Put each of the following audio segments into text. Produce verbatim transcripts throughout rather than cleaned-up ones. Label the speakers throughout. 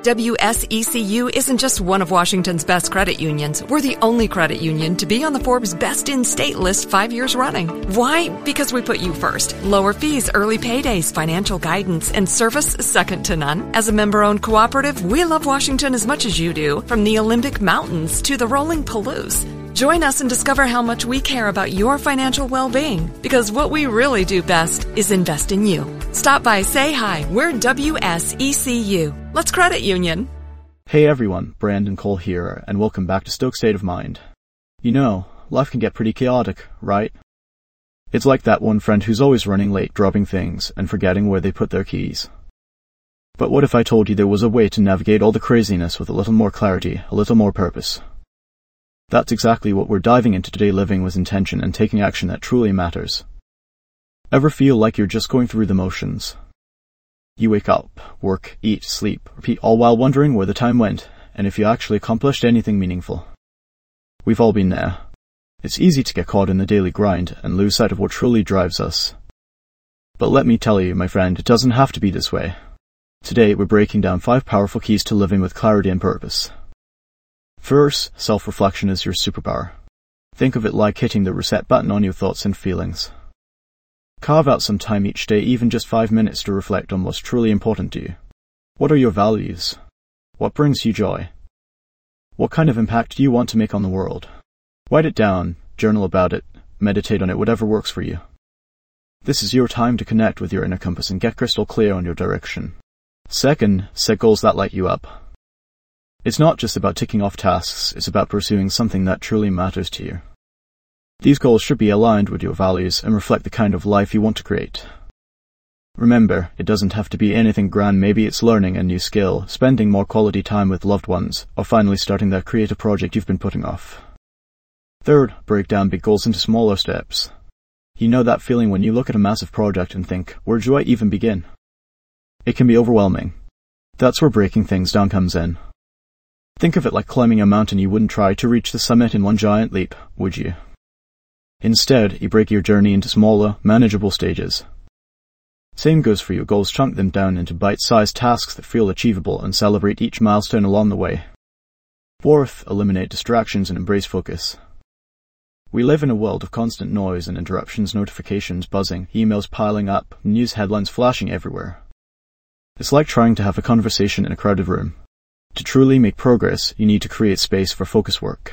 Speaker 1: W S E C U isn't just one of Washington's best credit unions. We're the only credit union to be on the Forbes Best in State list five years running. Why? Because we put you first. Lower fees, early paydays, financial guidance, and service second to none. As a member-owned cooperative, we love Washington as much as you do, from the Olympic Mountains to the rolling Palouse. Join us and discover how much we care about your financial well-being, because what we really do best is invest in you. Stop by, say hi. We're W S E C U. Let's credit union.
Speaker 2: Hey everyone, Brandon Cole here, and welcome back to Stoke State of Mind. You know, life can get pretty chaotic, right? It's like that one friend who's always running late, dropping things, and forgetting where they put their keys. But what if I told you there was a way to navigate all the craziness with a little more clarity, a little more purpose? That's exactly what we're diving into today, living with intention and taking action that truly matters. Ever feel like you're just going through the motions? You wake up, work, eat, sleep, repeat, all while wondering where the time went, and if you actually accomplished anything meaningful. We've all been there. It's easy to get caught in the daily grind and lose sight of what truly drives us. But let me tell you, my friend, it doesn't have to be this way. Today, we're breaking down five powerful keys to living with clarity and purpose. First, self-reflection is your superpower. Think of it like hitting the reset button on your thoughts and feelings. Carve out some time each day, even just five minutes, to reflect on what's truly important to you. What are your values? What brings you joy? What kind of impact do you want to make on the world? Write it down, journal about it, meditate on it, whatever works for you. This is your time to connect with your inner compass and get crystal clear on your direction. Second, set goals that light you up. It's not just about ticking off tasks, it's about pursuing something that truly matters to you. These goals should be aligned with your values and reflect the kind of life you want to create. Remember, it doesn't have to be anything grand. Maybe it's learning a new skill, spending more quality time with loved ones, or finally starting that creative project you've been putting off. Third, break down big goals into smaller steps. You know that feeling when you look at a massive project and think, where do I even begin? It can be overwhelming. That's where breaking things down comes in. Think of it like climbing a mountain. You wouldn't try to reach the summit in one giant leap, would you? Instead, you break your journey into smaller, manageable stages. Same goes for your goals. Chunk them down into bite-sized tasks that feel achievable and celebrate each milestone along the way. Fourth, eliminate distractions and embrace focus. We live in a world of constant noise and interruptions, notifications buzzing, emails piling up, news headlines flashing everywhere. It's like trying to have a conversation in a crowded room. To truly make progress, you need to create space for focus work.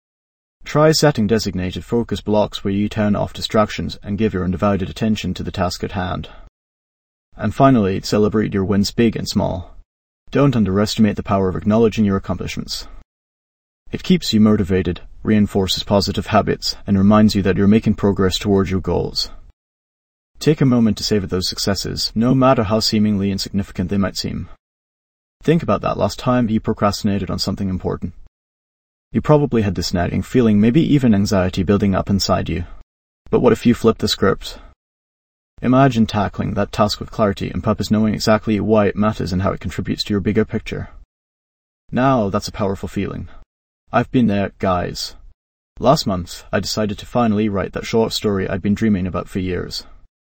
Speaker 2: Try setting designated focus blocks where you turn off distractions and give your undivided attention to the task at hand. And finally, celebrate your wins, big and small. Don't underestimate the power of acknowledging your accomplishments. It keeps you motivated, reinforces positive habits, and reminds you that you're making progress towards your goals. Take a moment to savor those successes, no matter how seemingly insignificant they might seem. Think about that last time you procrastinated on something important. You probably had this nagging feeling, maybe even anxiety building up inside you. But what if you flipped the script? Imagine tackling that task with clarity and purpose, knowing exactly why it matters and how it contributes to your bigger picture. Now, that's a powerful feeling. I've been there, guys. Last month, I decided to finally write that short story I'd been dreaming about for years.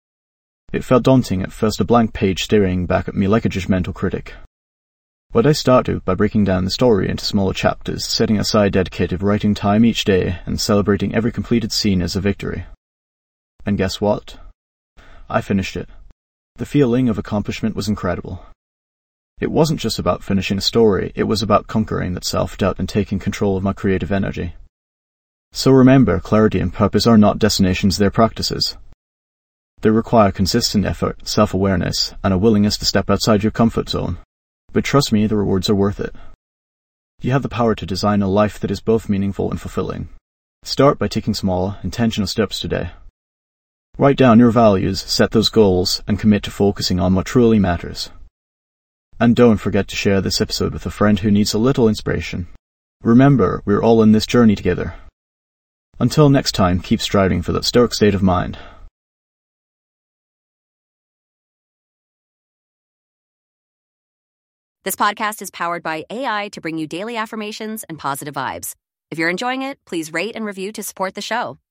Speaker 2: It felt daunting at first, a blank page staring back at me like a judgmental critic. But I started by breaking down the story into smaller chapters, setting aside dedicated writing time each day, and celebrating every completed scene as a victory. And guess what? I finished it. The feeling of accomplishment was incredible. It wasn't just about finishing a story, it was about conquering that self-doubt and taking control of my creative energy. So remember, clarity and purpose are not destinations, they're practices. They require consistent effort, self-awareness, and a willingness to step outside your comfort zone. But trust me, the rewards are worth it. You have the power to design a life that is both meaningful and fulfilling. Start by taking small, intentional steps today. Write down your values, set those goals, and commit to focusing on what truly matters. And don't forget to share this episode with a friend who needs a little inspiration. Remember, we're all in this journey together. Until next time, keep striving for that stoic state of mind.
Speaker 3: This podcast is powered by A I to bring you daily affirmations and positive vibes. If you're enjoying it, please rate and review to support the show.